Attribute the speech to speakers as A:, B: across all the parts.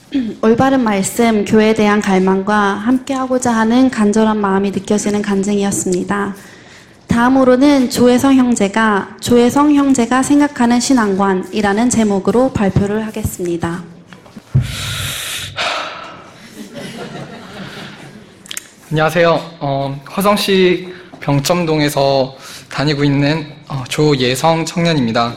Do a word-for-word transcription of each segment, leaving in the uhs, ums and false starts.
A: 올바른 말씀, 교회에 대한 갈망과 함께하고자 하는 간절한 마음이 느껴지는 간증이었습니다. 다음으로는 조혜성 형제가 조혜성 형제가 생각하는 신앙관이라는 제목으로 발표를 하겠습니다.
B: 안녕하세요. 어, 화성시 병점동에서 다니고 있는 어, 조예성 청년입니다.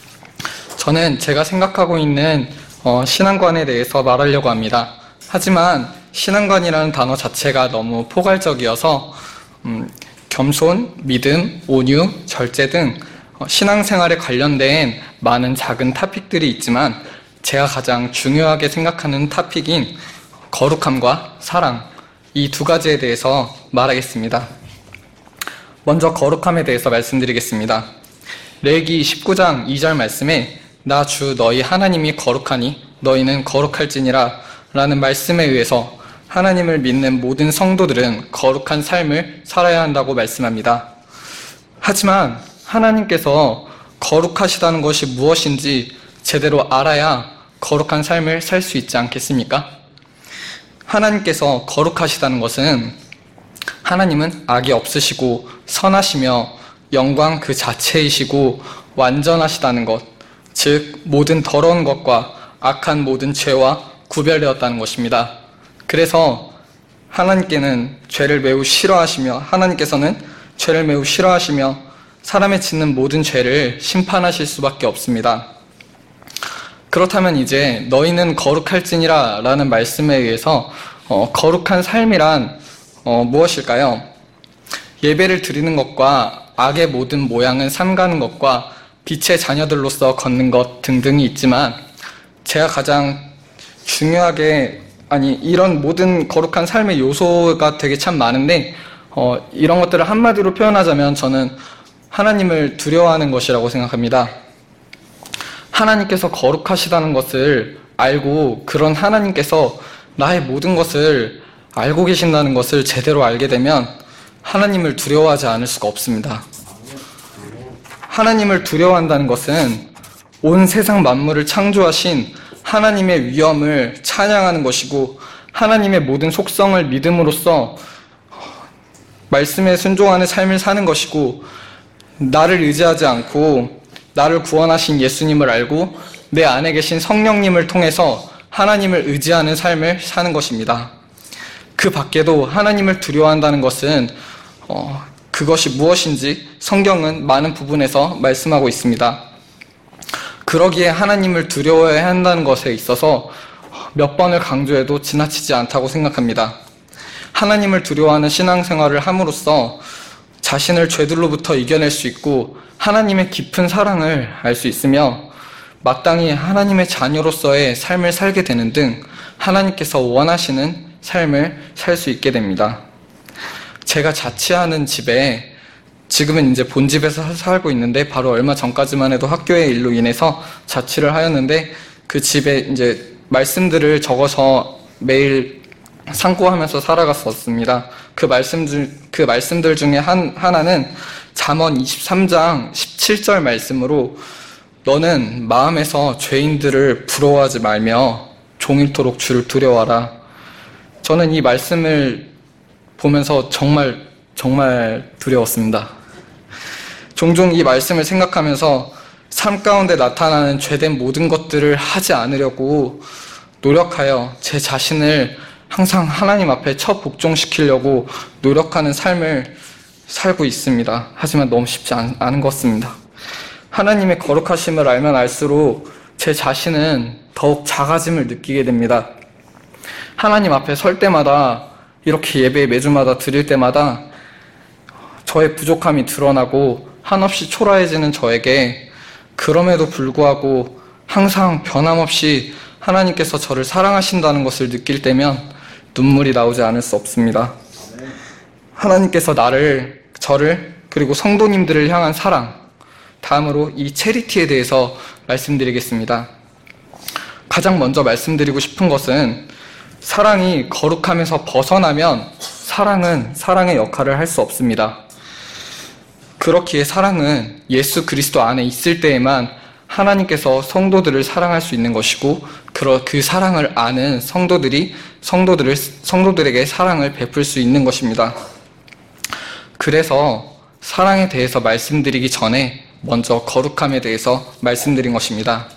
B: 저는 제가 생각하고 있는 어, 신앙관에 대해서 말하려고 합니다. 하지만 신앙관이라는 단어 자체가 너무 포괄적이어서 음, 겸손, 믿음, 온유, 절제 등 어, 신앙생활에 관련된 많은 작은 토픽들이 있지만 제가 가장 중요하게 생각하는 토픽인 거룩함과 사랑, 이 두 가지에 대해서 말하겠습니다. 먼저 거룩함에 대해서 말씀드리겠습니다. 레위기 십구 장 이 절 말씀에 나 주 너희 하나님이 거룩하니 너희는 거룩할지니라 라는 말씀에 의해서 하나님을 믿는 모든 성도들은 거룩한 삶을 살아야 한다고 말씀합니다. 하지만 하나님께서 거룩하시다는 것이 무엇인지 제대로 알아야 거룩한 삶을 살 수 있지 않겠습니까? 하나님께서 거룩하시다는 것은 하나님은 악이 없으시고 선하시며 영광 그 자체이시고 완전하시다는 것, 즉 모든 더러운 것과 악한 모든 죄와 구별되었다는 것입니다. 그래서 하나님께는 죄를 매우 싫어하시며 하나님께서는 죄를 매우 싫어하시며 사람의 짓는 모든 죄를 심판하실 수밖에 없습니다. 그렇다면 이제 너희는 거룩할지니라 라는 말씀에 의해서 어, 거룩한 삶이란 어, 무엇일까요? 예배를 드리는 것과 악의 모든 모양은 삼가는 것과 빛의 자녀들로서 걷는 것 등등이 있지만 제가 가장 중요하게 아니 이런 모든 거룩한 삶의 요소가 되게 참 많은데 어, 이런 것들을 한마디로 표현하자면 저는 하나님을 두려워하는 것이라고 생각합니다. 하나님께서 거룩하시다는 것을 알고 그런 하나님께서 나의 모든 것을 알고 계신다는 것을 제대로 알게 되면 하나님을 두려워하지 않을 수가 없습니다. 하나님을 두려워한다는 것은 온 세상 만물을 창조하신 하나님의 위엄을 찬양하는 것이고 하나님의 모든 속성을 믿음으로써 말씀에 순종하는 삶을 사는 것이고 나를 의지하지 않고 나를 구원하신 예수님을 알고 내 안에 계신 성령님을 통해서 하나님을 의지하는 삶을 사는 것입니다. 그 밖에도 하나님을 두려워한다는 것은 어, 그것이 무엇인지 성경은 많은 부분에서 말씀하고 있습니다. 그러기에 하나님을 두려워해야 한다는 것에 있어서 몇 번을 강조해도 지나치지 않다고 생각합니다. 하나님을 두려워하는 신앙생활을 함으로써 자신을 죄들로부터 이겨낼 수 있고 하나님의 깊은 사랑을 알 수 있으며 마땅히 하나님의 자녀로서의 삶을 살게 되는 등 하나님께서 원하시는 삶을 살 수 있게 됩니다. 제가 자취하는 집에 지금은 이제 본집에서 살고 있는데 바로 얼마 전까지만 해도 학교의 일로 인해서 자취를 하였는데 그 집에 이제 말씀들을 적어서 매일 상고하면서 살아갔었습니다. 그 말씀들, 그 말씀들 중에 한, 하나는 잠언 이십삼 장 십칠 절 말씀으로 너는 마음에서 죄인들을 부러워하지 말며 종일토록 주를 두려워하라. 저는 이 말씀을 보면서 정말 정말 두려웠습니다. 종종 이 말씀을 생각하면서 삶 가운데 나타나는 죄된 모든 것들을 하지 않으려고 노력하여 제 자신을 항상 하나님 앞에 첫 복종시키려고 노력하는 삶을 살고 있습니다. 하지만 너무 쉽지 않, 않은 것 같습니다. 하나님의 거룩하심을 알면 알수록 제 자신은 더욱 작아짐을 느끼게 됩니다. 하나님 앞에 설 때마다 이렇게 예배 매주마다 드릴 때마다 저의 부족함이 드러나고 한없이 초라해지는 저에게 그럼에도 불구하고 항상 변함없이 하나님께서 저를 사랑하신다는 것을 느낄 때면 눈물이 나오지 않을 수 없습니다. 하나님께서 나를, 저를, 그리고 성도님들을 향한 사랑, 다음으로 이 체리티에 대해서 말씀드리겠습니다. 가장 먼저 말씀드리고 싶은 것은 사랑이 거룩함에서 벗어나면 사랑은 사랑의 역할을 할 수 없습니다. 그렇기에 사랑은 예수 그리스도 안에 있을 때에만 하나님께서 성도들을 사랑할 수 있는 것이고 그 사랑을 아는 성도들이 성도들을 성도들에게 사랑을 베풀 수 있는 것입니다. 그래서 사랑에 대해서 말씀드리기 전에 먼저 거룩함에 대해서 말씀드린 것입니다.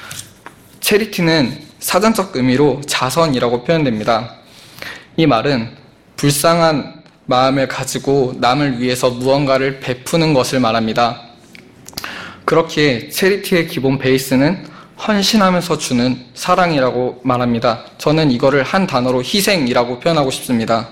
B: 체리티는 사전적 의미로 자선이라고 표현됩니다. 이 말은 불쌍한 마음을 가지고 남을 위해서 무언가를 베푸는 것을 말합니다. 그렇기에 체리티의 기본 베이스는 헌신하면서 주는 사랑이라고 말합니다. 저는 이거를 한 단어로 희생이라고 표현하고 싶습니다.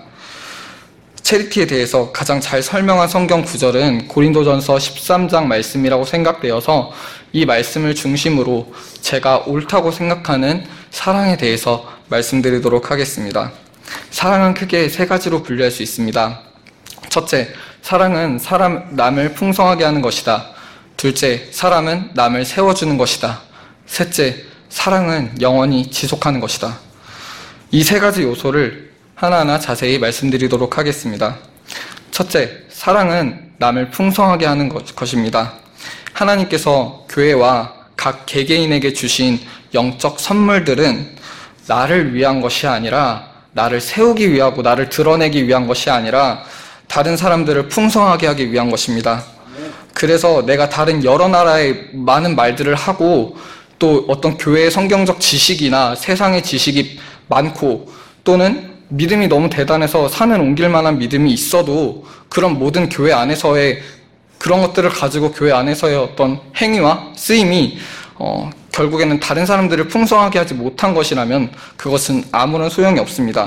B: 체리티에 대해서 가장 잘 설명한 성경 구절은 고린도전서 십삼 장 말씀이라고 생각되어서 이 말씀을 중심으로 제가 옳다고 생각하는 사랑에 대해서 말씀드리도록 하겠습니다. 사랑은 크게 세 가지로 분류할 수 있습니다. 첫째, 사랑은 사람, 남을 풍성하게 하는 것이다. 둘째, 사랑은 남을 세워주는 것이다. 셋째, 사랑은 영원히 지속하는 것이다. 이 세 가지 요소를 하나하나 자세히 말씀드리도록 하겠습니다. 첫째, 사랑은 남을 풍성하게 하는 것입니다. 하나님께서 교회와 각 개개인에게 주신 영적 선물들은 나를 위한 것이 아니라 나를 세우기 위하고 나를 드러내기 위한 것이 아니라 다른 사람들을 풍성하게 하기 위한 것입니다. 그래서 내가 다른 여러 나라의 많은 말들을 하고 또 어떤 교회의 성경적 지식이나 세상의 지식이 많고 또는 믿음이 너무 대단해서 산을 옮길 만한 믿음이 있어도 그런 모든 교회 안에서의 그런 것들을 가지고 교회 안에서의 어떤 행위와 쓰임이 어, 결국에는 다른 사람들을 풍성하게 하지 못한 것이라면 그것은 아무런 소용이 없습니다.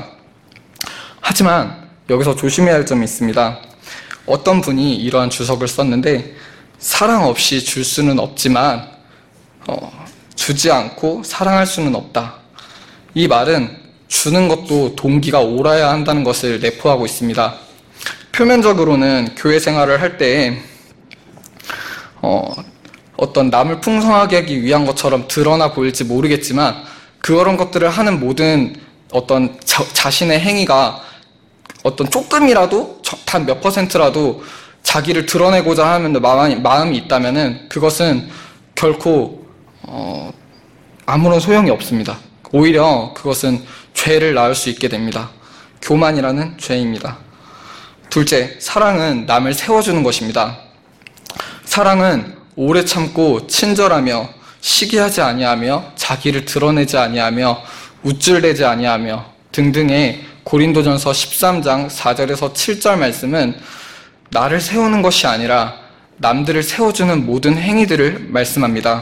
B: 하지만 여기서 조심해야 할 점이 있습니다. 어떤 분이 이러한 주석을 썼는데 사랑 없이 줄 수는 없지만 어, 주지 않고 사랑할 수는 없다. 이 말은 주는 것도 동기가 옳아야 한다는 것을 내포하고 있습니다. 표면적으로는 교회 생활을 할 때 어, 어떤 남을 풍성하게 하기 위한 것처럼 드러나 보일지 모르겠지만 그런 것들을 하는 모든 어떤 자, 자신의 행위가 어떤 조금이라도 단 몇 퍼센트라도 자기를 드러내고자 하는 마음이, 마음이 있다면은 그것은 결코 어, 아무런 소용이 없습니다. 오히려 그것은 죄를 낳을 수 있게 됩니다. 교만이라는 죄입니다. 둘째, 사랑은 남을 세워주는 것입니다. 사랑은 오래 참고 친절하며 시기하지 아니하며 자기를 드러내지 아니하며 우쭐대지 아니하며 등등의 고린도전서 십삼 장 사 절에서 칠 절 말씀은 나를 세우는 것이 아니라 남들을 세워주는 모든 행위들을 말씀합니다.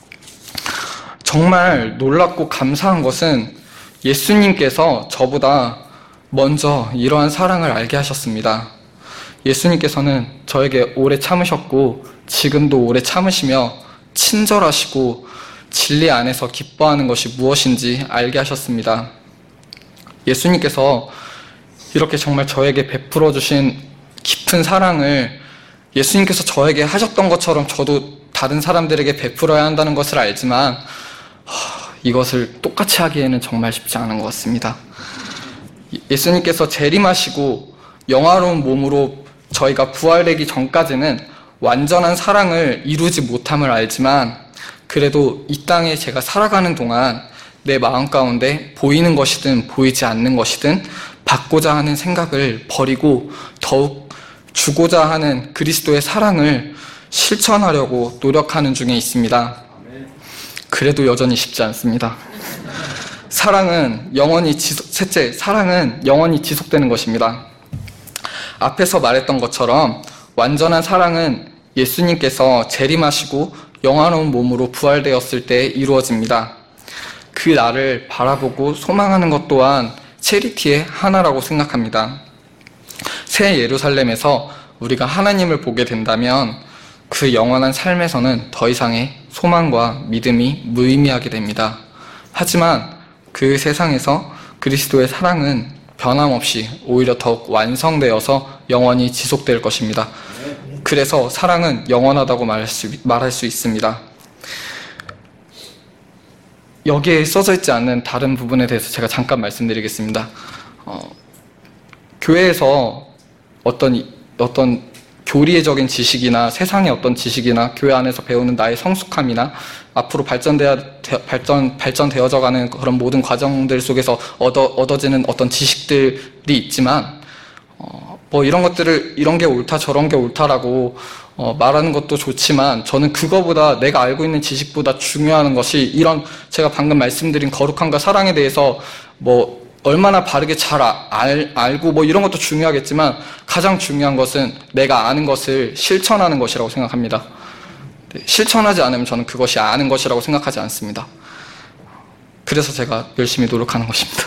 B: 정말 놀랍고 감사한 것은 예수님께서 저보다 먼저 이러한 사랑을 알게 하셨습니다. 예수님께서는 저에게 오래 참으셨고 지금도 오래 참으시며 친절하시고 진리 안에서 기뻐하는 것이 무엇인지 알게 하셨습니다. 예수님께서 이렇게 정말 저에게 베풀어 주신 깊은 사랑을 예수님께서 저에게 하셨던 것처럼 저도 다른 사람들에게 베풀어야 한다는 것을 알지만 이것을 똑같이 하기에는 정말 쉽지 않은 것 같습니다. 예수님께서 재림하시고 영화로운 몸으로 저희가 부활되기 전까지는 완전한 사랑을 이루지 못함을 알지만 그래도 이 땅에 제가 살아가는 동안 내 마음 가운데 보이는 것이든 보이지 않는 것이든 받고자 하는 생각을 버리고 더욱 주고자 하는 그리스도의 사랑을 실천하려고 노력하는 중에 있습니다. 그래도 여전히 쉽지 않습니다. 사랑은 영원히 지속, 셋째, 사랑은 영원히 지속되는 것입니다. 앞에서 말했던 것처럼 완전한 사랑은 예수님께서 재림하시고 영화로운 몸으로 부활되었을 때 이루어집니다. 그 날을 바라보고 소망하는 것 또한 체리티의 하나라고 생각합니다. 새 예루살렘에서 우리가 하나님을 보게 된다면 그 영원한 삶에서는 더 이상의 소망과 믿음이 무의미하게 됩니다. 하지만 그 세상에서 그리스도의 사랑은 변함없이 오히려 더욱 완성되어서 영원히 지속될 것입니다. 그래서 사랑은 영원하다고 말할 수, 말할 수 있습니다. 여기에 써져 있지 않는 다른 부분에 대해서 제가 잠깐 말씀드리겠습니다. 어, 교회에서 어떤, 어떤 교리적인 지식이나 세상의 어떤 지식이나 교회 안에서 배우는 나의 성숙함이나 앞으로 발전되어 발전 발전되어져가는 그런 모든 과정들 속에서 얻어 얻어지는 어떤 지식들이 있지만 어, 뭐 이런 것들을 이런 게 옳다 저런 게 옳다라고 어, 말하는 것도 좋지만 저는 그거보다 내가 알고 있는 지식보다 중요한 것이 이런 제가 방금 말씀드린 거룩함과 사랑에 대해서 뭐 얼마나 바르게 잘 아, 알, 알고 뭐 이런 것도 중요하겠지만 가장 중요한 것은 내가 아는 것을 실천하는 것이라고 생각합니다. 네, 실천하지 않으면 저는 그것이 아는 것이라고 생각하지 않습니다. 그래서 제가 열심히 노력하는 것입니다.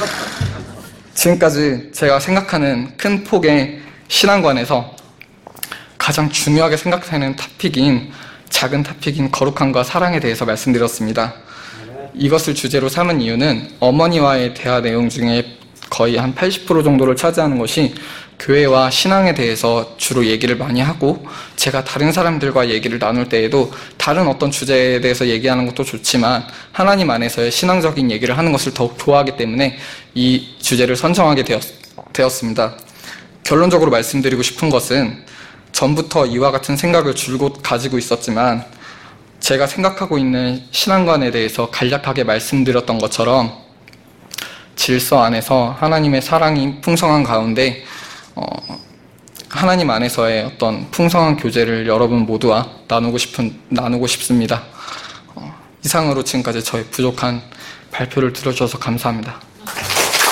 B: 지금까지 제가 생각하는 큰 폭의 신앙관에서 가장 중요하게 생각되는 토픽인 작은 토픽인 거룩함과 사랑에 대해서 말씀드렸습니다. 이것을 주제로 삼은 이유는 어머니와의 대화 내용 중에 거의 한 팔십 퍼센트 정도를 차지하는 것이 교회와 신앙에 대해서 주로 얘기를 많이 하고 제가 다른 사람들과 얘기를 나눌 때에도 다른 어떤 주제에 대해서 얘기하는 것도 좋지만 하나님 안에서의 신앙적인 얘기를 하는 것을 더욱 좋아하기 때문에 이 주제를 선정하게 되었, 되었습니다. 결론적으로 말씀드리고 싶은 것은 전부터 이와 같은 생각을 줄곧 가지고 있었지만 제가 생각하고 있는 신앙관에 대해서 간략하게 말씀드렸던 것처럼 질서 안에서 하나님의 사랑이 풍성한 가운데 어, 하나님 안에서의 어떤 풍성한 교제를 여러분 모두와 나누고 싶은 나누고 싶습니다. 어, 이상으로 지금까지 저의 부족한 발표를 들어주셔서 감사합니다.